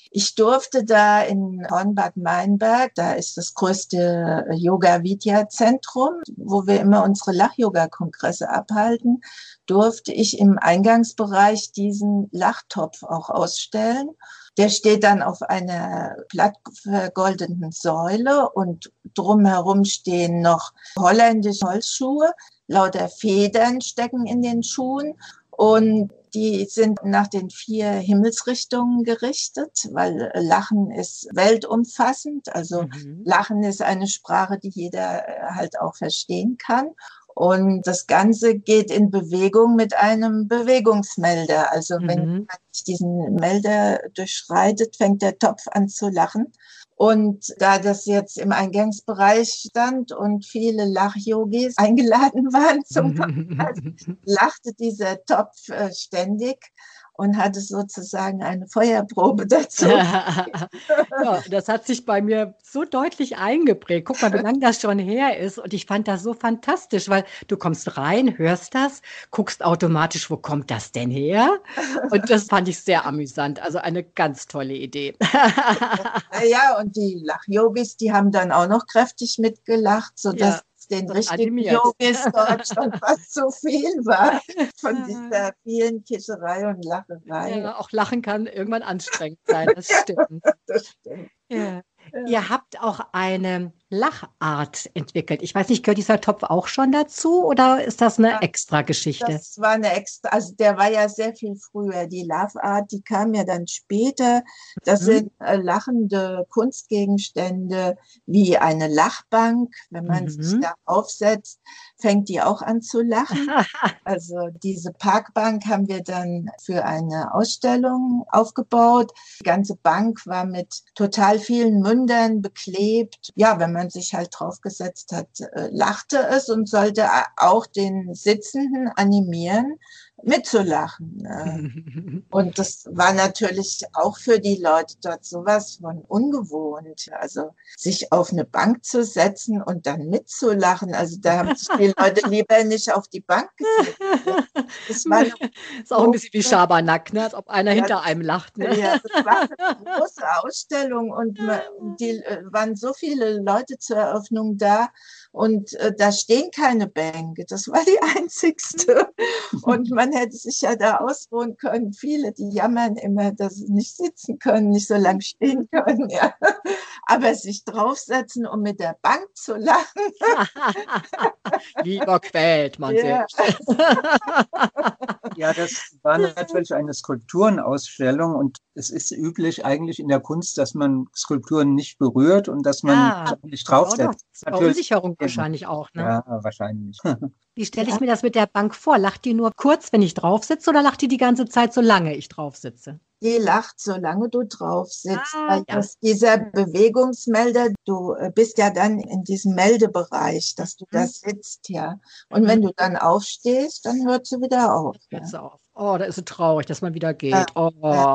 Ich durfte da in Hornbad-Meinberg, da ist das größte Yoga-Vidya-Zentrum, wo wir immer unsere Lach-Yoga-Kongresse abhalten, durfte ich im Eingangsbereich diesen Lachtopf auch ausstellen. Der steht dann auf einer platt vergoldeten Säule und drumherum stehen noch holländische Holzschuhe. Lauter Federn stecken in den Schuhen und die sind nach den 4 Himmelsrichtungen gerichtet, weil Lachen ist weltumfassend. Also Lachen ist eine Sprache, die jeder halt auch verstehen kann. Und das Ganze geht in Bewegung mit einem Bewegungsmelder. Also wenn man diesen Melder durchschreitet, fängt der Topf an zu lachen. Und da das jetzt im Eingangsbereich stand und viele Lach-Yogis eingeladen waren zum Podcast, lachte dieser Topf ständig und hatte sozusagen eine Feuerprobe dazu. Ja, das hat sich bei mir so deutlich eingeprägt. Guck mal, wie lange das schon her ist. Und ich fand das so fantastisch, weil du kommst rein, hörst das, guckst automatisch, wo kommt das denn her? Und das fand ich sehr amüsant. Also eine ganz tolle Idee. Ja, und die Lach-Yogis, die haben dann auch noch kräftig mitgelacht, sodass den richtigen Yogis dort schon fast zu viel war von dieser vielen Kischerei und Lacherei. Ja, auch Lachen kann irgendwann anstrengend sein, das stimmt. Das stimmt. Ja. Ihr habt auch eine Lachart entwickelt. Ich weiß nicht, gehört dieser Topf auch schon dazu oder ist das eine extra Geschichte? Das war eine extra, also der war ja sehr viel früher. Die Love Art, die kam ja dann später. Das sind lachende Kunstgegenstände wie eine Lachbank. Wenn man sich da aufsetzt, fängt die auch an zu lachen. Also diese Parkbank haben wir dann für eine Ausstellung aufgebaut. Die ganze Bank war mit total vielen Mündern beklebt. Ja, wenn man sich halt draufgesetzt hat, lachte es und sollte auch den Sitzenden animieren, mitzulachen. Und das war natürlich auch für die Leute dort sowas von ungewohnt. Also sich auf eine Bank zu setzen und dann mitzulachen. Also da haben sich die Leute lieber nicht auf die Bank gesetzt. Das war ist auch ein bisschen wie Schabernack, ne? Als ob einer hinter einem lacht. Ne? Ja, das war eine große Ausstellung und die waren so viele Leute zur Eröffnung da und da stehen keine Bänke. Das war die einzigste. Und man hätte sich ja da ausruhen können. Viele, die jammern immer, dass sie nicht sitzen können, nicht so lange stehen können. Ja. Aber sich draufsetzen, um mit der Bank zu lachen. Lieber quält man sich. Ja, das war natürlich eine Skulpturenausstellung und es ist üblich eigentlich in der Kunst, dass man Skulpturen nicht berührt und dass man nicht draufsetzt. Verunsicherung wahrscheinlich auch, ne? Ja, wahrscheinlich. Wie stelle ich mir das mit der Bank vor? Lacht die nur kurz, wenn ich drauf sitze, oder lacht die ganze Zeit, solange ich drauf sitze? Die lacht, solange du drauf sitzt. Dieser Bewegungsmelder, du bist ja dann in diesem Meldebereich, dass du da sitzt, ja. Und wenn du dann aufstehst, dann hört sie wieder auf. Hört sie auf. Oh, da ist sie traurig, dass man wieder geht. Oh.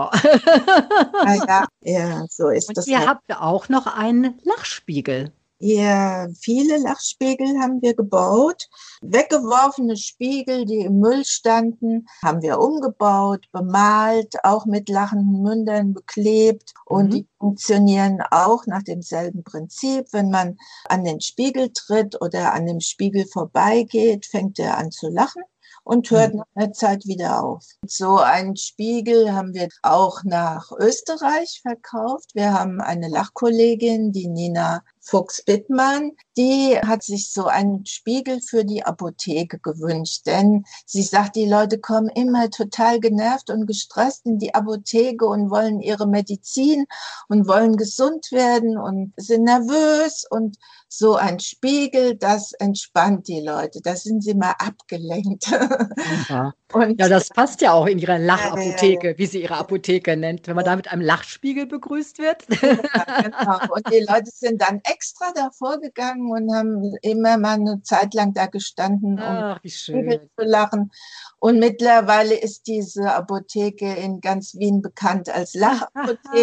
Ja, so ist Und das. ihr habt auch noch einen Lachspiegel. Ja, viele Lachspiegel haben wir gebaut. Weggeworfene Spiegel, die im Müll standen, haben wir umgebaut, bemalt, auch mit lachenden Mündern beklebt. Und die funktionieren auch nach demselben Prinzip. Wenn man an den Spiegel tritt oder an dem Spiegel vorbeigeht, fängt er an zu lachen und hört nach einer Zeit wieder auf. So einen Spiegel haben wir auch nach Österreich verkauft. Wir haben eine Lachkollegin, die Nina Fuchs-Bittmann, die hat sich so einen Spiegel für die Apotheke gewünscht, denn sie sagt, die Leute kommen immer total genervt und gestresst in die Apotheke und wollen ihre Medizin und wollen gesund werden und sind nervös, und so ein Spiegel, das entspannt die Leute, da sind sie mal abgelenkt. Ja. Und ja, das passt ja auch in ihre Lachapotheke, wie sie ihre Apotheke nennt, wenn man da mit einem Lachspiegel begrüßt wird. Ja, genau. Und die Leute sind dann extra davor gegangen und haben immer mal eine Zeit lang da gestanden, um zu lachen. Und mittlerweile ist diese Apotheke in ganz Wien bekannt als Lachapotheke.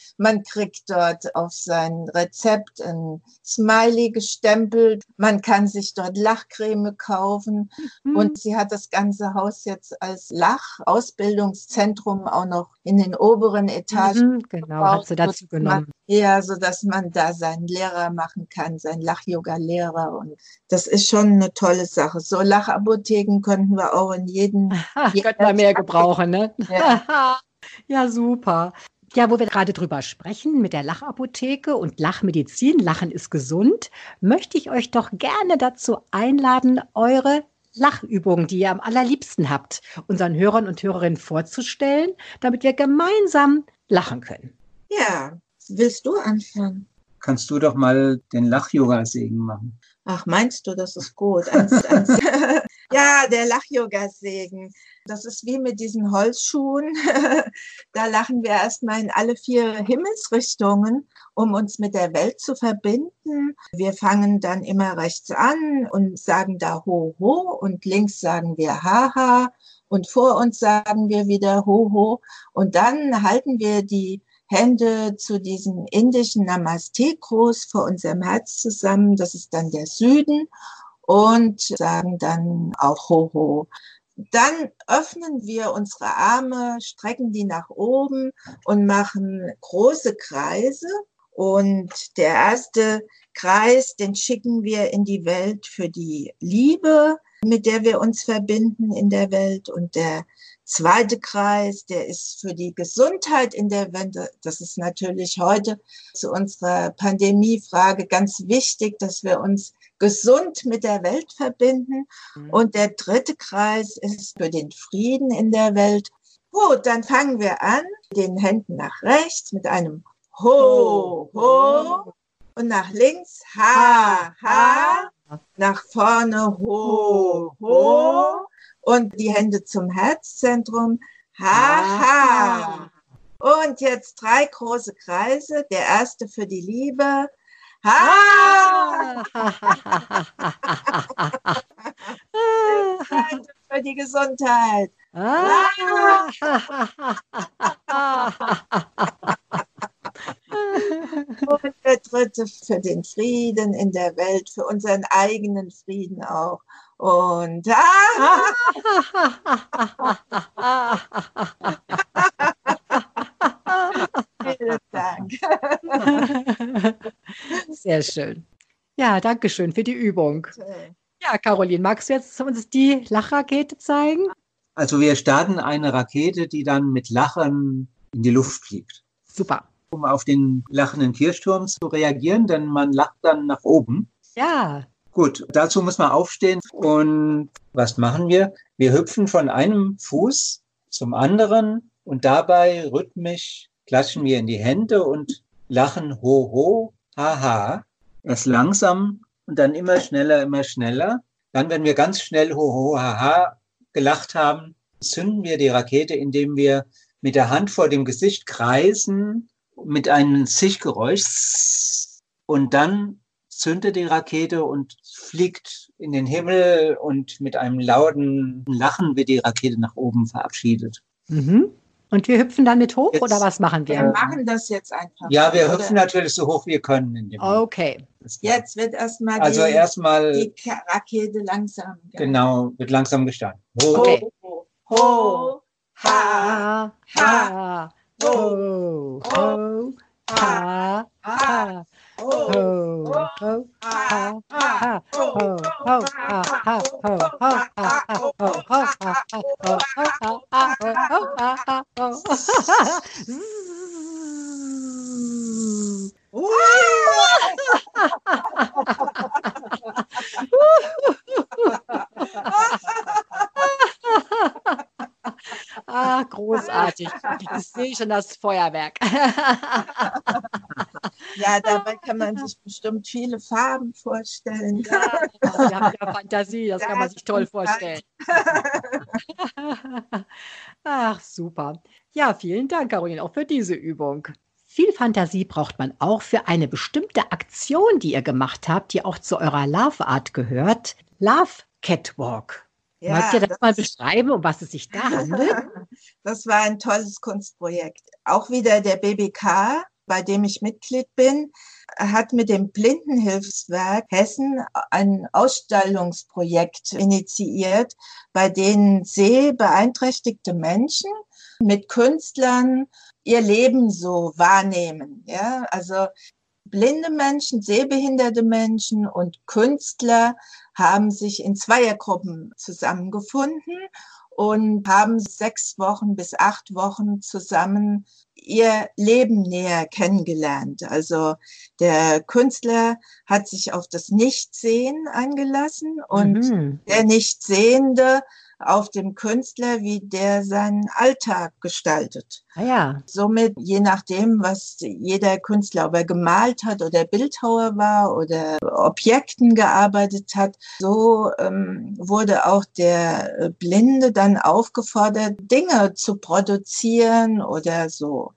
Man kriegt dort auf sein Rezept ein Smiley gestempelt. Man kann sich dort Lachcreme kaufen. Und sie hat das ganze Haus jetzt als Lachausbildungszentrum auch noch in den oberen Etagen Genau, hat sie dazu genommen. Ja, so dass man da seinen Lehrer machen kann, seinen Lach-Yoga-Lehrer. Und das ist schon eine tolle Sache. So Lachapotheken könnten wir auch in jedem. Könnten wir mehr gebrauchen, ne? Ja. Ja, super. Ja, wo wir gerade drüber sprechen mit der Lachapotheke und Lachmedizin, Lachen ist gesund, möchte ich euch doch gerne dazu einladen, eure Lachübungen, die ihr am allerliebsten habt, unseren Hörern und Hörerinnen vorzustellen, damit wir gemeinsam lachen können. Ja, willst du anfangen? Kannst du doch mal den Lach-Yoga-Segen machen? Ach, meinst du, das ist gut? Ja, der Lach-Yoga-Segen. Das ist wie mit diesen Holzschuhen. Da lachen wir erstmal in alle 4 Himmelsrichtungen, um uns mit der Welt zu verbinden. Wir fangen dann immer rechts an und sagen da Ho, Ho und links sagen wir Ha, Ha und vor uns sagen wir wieder Ho, Ho und dann halten wir die Hände zu diesem indischen Namaste-Gruß vor unserem Herz zusammen. Das ist dann der Süden und sagen dann auch Ho, Ho. Dann öffnen wir unsere Arme, strecken die nach oben und machen große Kreise. Und der erste Kreis, den schicken wir in die Welt für die Liebe, mit der wir uns verbinden in der Welt. Und der zweite Kreis, der ist für die Gesundheit in der Welt. Das ist natürlich heute zu unserer Pandemiefrage ganz wichtig, dass wir uns gesund mit der Welt verbinden. Und der dritte Kreis ist für den Frieden in der Welt. Gut, dann fangen wir an, den Händen nach rechts mit einem Ho, Ho und nach links Ha, Ha, nach vorne Ho, Ho und die Hände zum Herzzentrum Ha, Ha. Und jetzt 3 große Kreise, der erste für die Liebe. Ha! Für die Gesundheit. Und der dritte für den Frieden in der Welt, für unseren eigenen Frieden auch. Und vielen Dank. Sehr schön. Ja, danke schön für die Übung. Ja, Caroline, magst du jetzt uns die Lachrakete zeigen? Also wir starten eine Rakete, die dann mit Lachen in die Luft fliegt. Super. Um auf den lachenden Kirchturm zu reagieren, denn man lacht dann nach oben. Ja. Gut, dazu muss man aufstehen. Und was machen wir? Wir hüpfen von einem Fuß zum anderen und dabei rhythmisch klatschen wir in die Hände und lachen Ho, Ho, Ha, Ha. Erst langsam und dann immer schneller, immer schneller. Dann, wenn wir ganz schnell Ho, Ho, Ha, Ha gelacht haben, zünden wir die Rakete, indem wir mit der Hand vor dem Gesicht kreisen mit einem Zischgeräusch und dann zündet die Rakete und fliegt in den Himmel und mit einem lauten Lachen wird die Rakete nach oben verabschiedet. Mhm. Und wir hüpfen dann mit hoch, oder was machen wir? Wir machen das jetzt einfach. Ja, wir hüpfen natürlich so hoch wir können. In dem Okay. Jetzt wird erstmal die Rakete langsam. Genau, wird langsam gestartet. Ho, Okay. Ho, Ha, ha, ho, ho, ha, ha, ho, ho, ha, ha, ho, ho, ha, ha, ho, ho, ha, ha, ho, ho, ha, ha, ho, ho, ha, Ah, großartig. Ich sehe schon das Feuerwerk. Ja, dabei kann man sich bestimmt viele Farben vorstellen. Ja, wir haben ja Fantasie, das kann man sich toll vorstellen. Ach, super. Ja, vielen Dank, Caroline, auch für diese Übung. Viel Fantasie braucht man auch für eine bestimmte Aktion, die ihr gemacht habt, die auch zu eurer Love Art gehört. Love Catwalk. Ja, Mögt ihr das mal beschreiben, um was es sich da handelt? Das war ein tolles Kunstprojekt. Auch wieder der BBK bei dem ich Mitglied bin, hat mit dem Blindenhilfswerk Hessen ein Ausstellungsprojekt initiiert, bei dem sehbeeinträchtigte Menschen mit Künstlern ihr Leben so wahrnehmen. Ja, also blinde Menschen, sehbehinderte Menschen und Künstler haben sich in Zweiergruppen zusammengefunden und haben 6 Wochen bis 8 Wochen zusammen ihr Leben näher kennengelernt. Also der Künstler hat sich auf das Nichtsehen eingelassen und der Nichtsehende auf dem Künstler, wie der seinen Alltag gestaltet. Ah ja. Somit, je nachdem, was jeder Künstler, ob er gemalt hat oder Bildhauer war oder Objekten gearbeitet hat, so wurde auch der Blinde dann aufgefordert, Dinge zu produzieren oder so.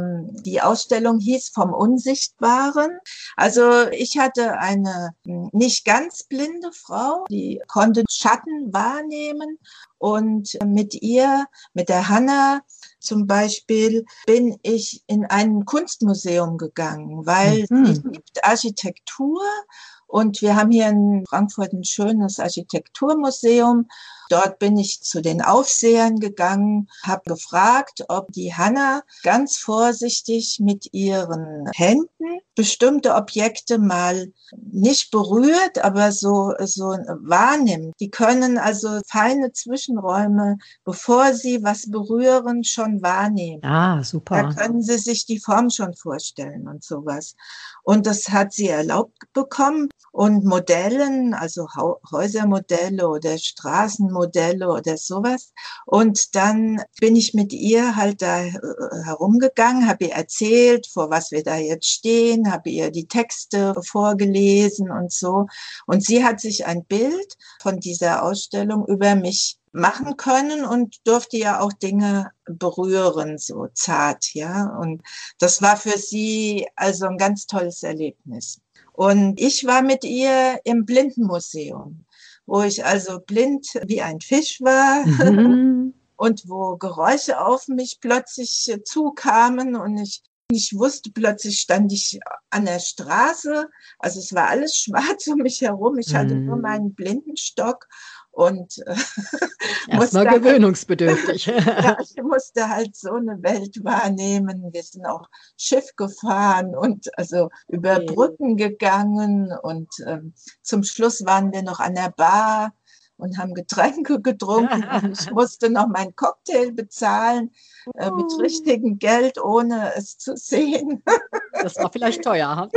Die Ausstellung hieß Vom Unsichtbaren. Also ich hatte eine nicht ganz blinde Frau, die konnte Schatten wahrnehmen. Und mit ihr, mit der Hanna zum Beispiel, bin ich in ein Kunstmuseum gegangen, weil sie liebt Architektur. Und wir haben hier in Frankfurt ein schönes Architekturmuseum. Dort bin ich zu den Aufsehern gegangen, habe gefragt, ob die Hanna ganz vorsichtig mit ihren Händen bestimmte Objekte mal nicht berührt, aber so wahrnimmt. Die können also feine Zwischenräume, bevor sie was berühren, schon wahrnehmen. Ah, super. Da können sie sich die Form schon vorstellen und sowas. Und das hat sie erlaubt bekommen. Und Modellen, also Häusermodelle oder Straßenmodelle oder sowas. Und dann bin ich mit ihr halt da herumgegangen, habe ihr erzählt, vor was wir da jetzt stehen, habe ihr die Texte vorgelesen und so. Und sie hat sich ein Bild von dieser Ausstellung über mich machen können und durfte ja auch Dinge berühren, so zart, ja. Und das war für sie also ein ganz tolles Erlebnis. Und ich war mit ihr im Blindenmuseum, wo ich also blind wie ein Fisch war und wo Geräusche auf mich plötzlich zukamen und ich wusste, plötzlich stand ich an der Straße, also es war alles schwarz um mich herum, ich hatte nur meinen Blindenstock und erstmal gewöhnungsbedürftig. Ja, ich musste halt so eine Welt wahrnehmen. Wir sind auch Schiff gefahren und also über Brücken gegangen und zum Schluss waren wir noch an der Bar und haben Getränke getrunken und ich musste noch meinen Cocktail bezahlen mit richtigem Geld, ohne es zu sehen. Das war vielleicht teuer.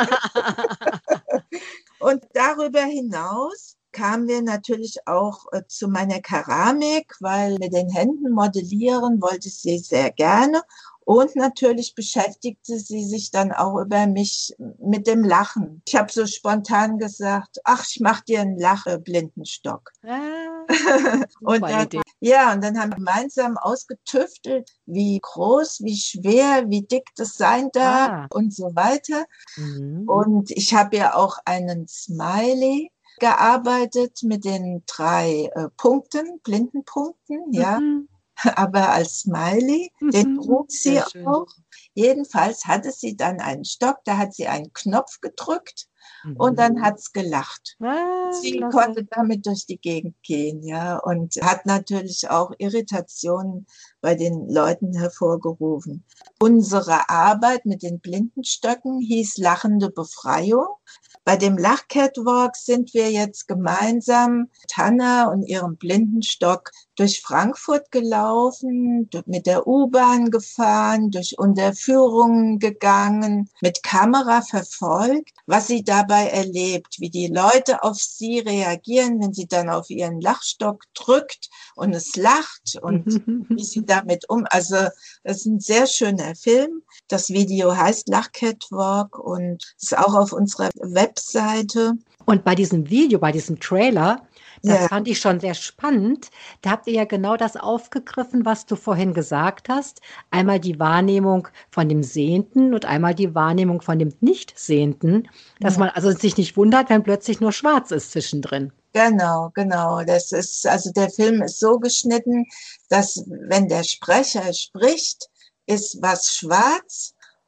Und darüber hinaus kamen wir natürlich auch zu meiner Keramik, weil mit den Händen modellieren wollte sie sehr gerne. Und natürlich beschäftigte sie sich dann auch über mich mit dem Lachen. Ich habe so spontan gesagt, ach, ich mache dir einen Lachblindenstock. Und dann, ja, und dann haben wir gemeinsam ausgetüftelt, wie groß, wie schwer, wie dick das sein darf und so weiter. Und ich habe ja auch einen Smiley gearbeitet mit den 3 Punkten, Blindenpunkten, ja. Aber als Smiley, den trug sie auch. Jedenfalls hatte sie dann einen Stock, da hat sie einen Knopf gedrückt und dann hat's gelacht. Sie konnte damit durch die Gegend gehen, ja, und hat natürlich auch Irritationen bei den Leuten hervorgerufen. Unsere Arbeit mit den Blindenstöcken hieß Lachende Befreiung. Bei dem Lachcatwalk sind wir jetzt gemeinsam mit Hanna und ihrem Blindenstock durch Frankfurt gelaufen, mit der U-Bahn gefahren, durch Unterführungen gegangen, mit Kamera verfolgt, was sie dabei erlebt, wie die Leute auf sie reagieren, wenn sie dann auf ihren Lachstock drückt und es lacht und wie sie damit also es ist ein sehr schöner Film. Das Video heißt Lachcatwalk und ist auch auf unserer Webseite. Und bei diesem Video, bei diesem Trailer, das fand ich schon sehr spannend. Da habt ihr ja genau das aufgegriffen, was du vorhin gesagt hast. Einmal die Wahrnehmung von dem Sehenden und einmal die Wahrnehmung von dem Nichtsehenden. Dass man also sich nicht wundert, wenn plötzlich nur schwarz ist zwischendrin. Genau. Das ist, also der Film ist so geschnitten, dass wenn der Sprecher spricht, ist was schwarz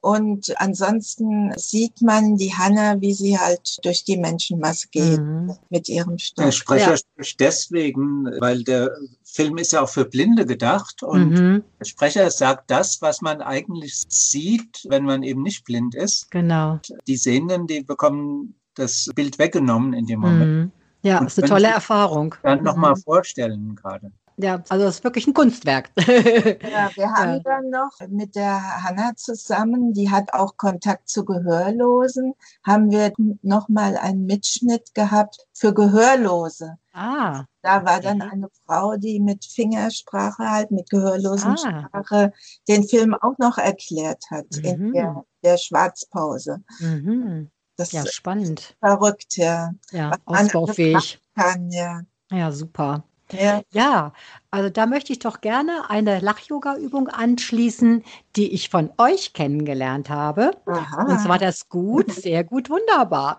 Und ansonsten sieht man die Hanna, wie sie halt durch die Menschenmasse geht mit ihrem Stock. Der Sprecher spricht deswegen, weil der Film ist ja auch für Blinde gedacht und der Sprecher sagt das, was man eigentlich sieht, wenn man eben nicht blind ist. Genau. Die Sehenden, die bekommen das Bild weggenommen in dem Moment. Ja, und ist eine tolle Erfahrung. Dann nochmal vorstellen gerade. Ja, also das ist wirklich ein Kunstwerk. Ja, wir haben dann noch mit der Hanna zusammen, die hat auch Kontakt zu Gehörlosen, haben wir nochmal einen Mitschnitt gehabt für Gehörlose. Ah. Da war dann eine Frau, die mit Fingersprache halt, mit Gehörlosensprache den Film auch noch erklärt hat in der Schwarzpause. Das ja, spannend. Ist verrückt, ja. Ja, ausbaufähig. Kann, ja. Ja, super. Ja. Ja, also da möchte ich doch gerne eine Lach-Yoga-Übung anschließen, die ich von euch kennengelernt habe. Aha. Und zwar das Gut, sehr gut, wunderbar.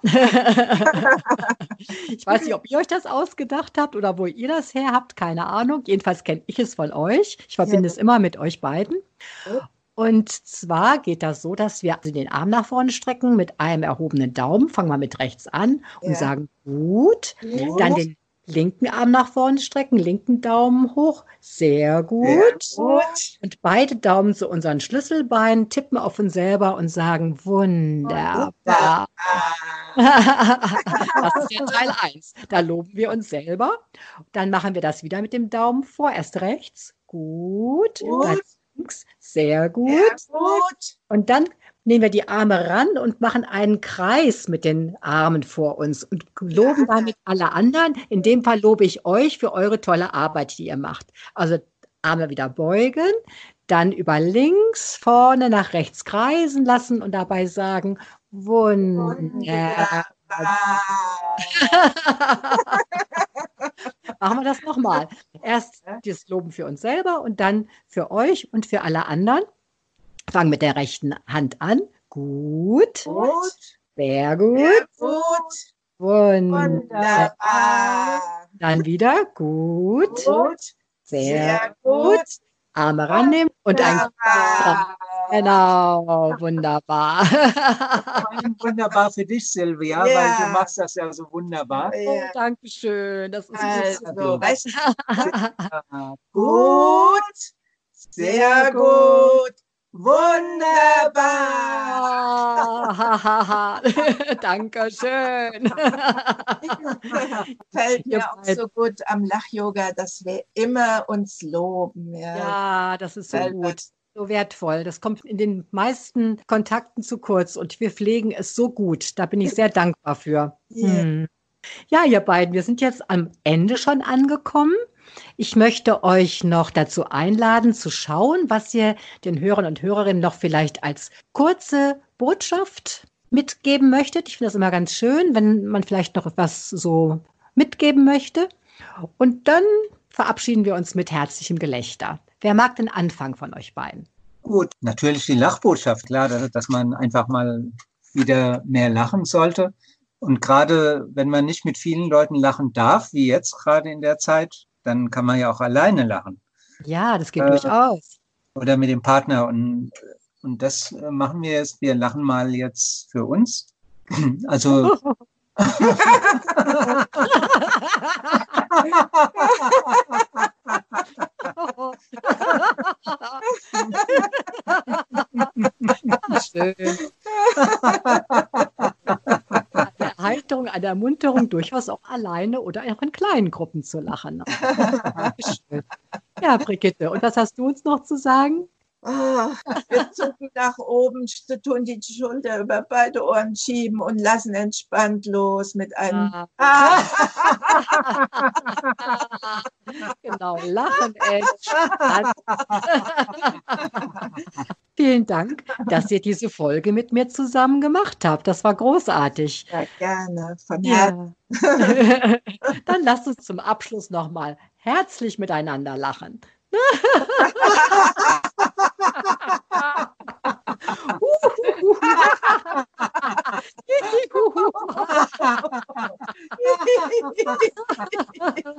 Ich weiß nicht, ob ihr euch das ausgedacht habt oder wo ihr das her habt, keine Ahnung. Jedenfalls kenne ich es von euch. Ich verbinde es immer mit euch beiden. Und zwar geht das so, dass wir den Arm nach vorne strecken mit einem erhobenen Daumen. Fangen wir mit rechts an und sagen gut. Dann den linken Arm nach vorne strecken, linken Daumen hoch. Sehr gut. Sehr gut. Und beide Daumen zu unseren Schlüsselbeinen, tippen auf uns selber und sagen wunderbar. Das ist ja Teil 1. Da loben wir uns selber. Dann machen wir das wieder mit dem Daumen vor. Erst rechts. Gut. Dann links. Sehr gut. Sehr gut. Und dann nehmen wir die Arme ran und machen einen Kreis mit den Armen vor uns und loben damit alle anderen. In dem Fall lobe ich euch für eure tolle Arbeit, die ihr macht. Also Arme wieder beugen, dann über links, vorne nach rechts kreisen lassen und dabei sagen, wunderbar. Machen wir das nochmal. Erst das Loben für uns selber und dann für euch und für alle anderen. Fangen mit der rechten Hand an. Gut. Sehr gut. Sehr gut. Wunderbar. Dann wieder. Gut. Sehr gut. Arme rannehmen und ein Genau, wunderbar. Wunderbar für dich, Silvia, weil du machst das ja so wunderbar. Oh, danke schön. Das ist also, gut. Sehr gut. Wunderbar! Dankeschön. Fällt mir auch so gut am Lach-Yoga, dass wir immer uns loben. Ja, das ist so gut. So wertvoll. Das kommt in den meisten Kontakten zu kurz und wir pflegen es so gut. Da bin ich sehr dankbar für. Ja, ihr beiden, wir sind jetzt am Ende schon angekommen. Ich möchte euch noch dazu einladen, zu schauen, was ihr den Hörern und Hörerinnen noch vielleicht als kurze Botschaft mitgeben möchtet. Ich finde das immer ganz schön, wenn man vielleicht noch etwas so mitgeben möchte. Und dann verabschieden wir uns mit herzlichem Gelächter. Wer mag den Anfang von euch beiden? Gut, natürlich die Lachbotschaft, klar, dass man einfach mal wieder mehr lachen sollte. Und gerade wenn man nicht mit vielen Leuten lachen darf, wie jetzt gerade in der Zeit, dann kann man ja auch alleine lachen. Ja, das geht durchaus. Oder mit dem Partner. Und das machen wir jetzt. Wir lachen mal jetzt für uns. Also. Schön. Erheiterung, eine Ermunterung, durchaus auch alleine oder auch in kleinen Gruppen zu lachen. Ja, Brigitte, und was hast du uns noch zu sagen? Wir zucken nach oben, tun die Schulter über beide Ohren schieben und lassen entspannt los mit einem Genau, lachen entspannt. Vielen Dank, dass ihr diese Folge mit mir zusammen gemacht habt. Das war großartig. Ja, gerne, von Herzen. Dann lasst uns zum Abschluss nochmal herzlich miteinander lachen.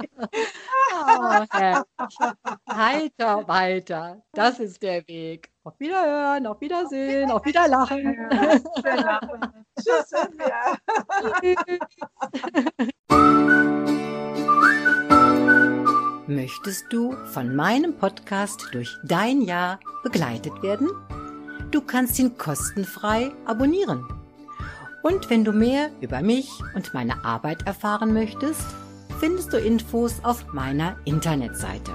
Heiter weiter, das ist der Weg. Auf Wiederhören, auf Wiedersehen, auf Wiederlachen. Tschüss, Silvia. Möchtest du von meinem Podcast durch dein Jahr begleitet werden? Du kannst ihn kostenfrei abonnieren. Und wenn du mehr über mich und meine Arbeit erfahren möchtest, findest du Infos auf meiner Internetseite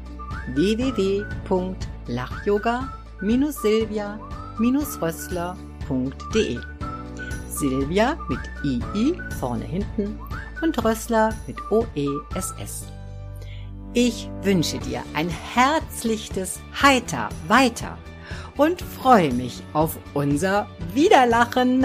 www.lachyoga-silvia-rössler.de. Silvia mit II vorne hinten und Rössler mit OESS. Ich wünsche dir ein herzliches Heiter weiter und freue mich auf unser Wiederlachen.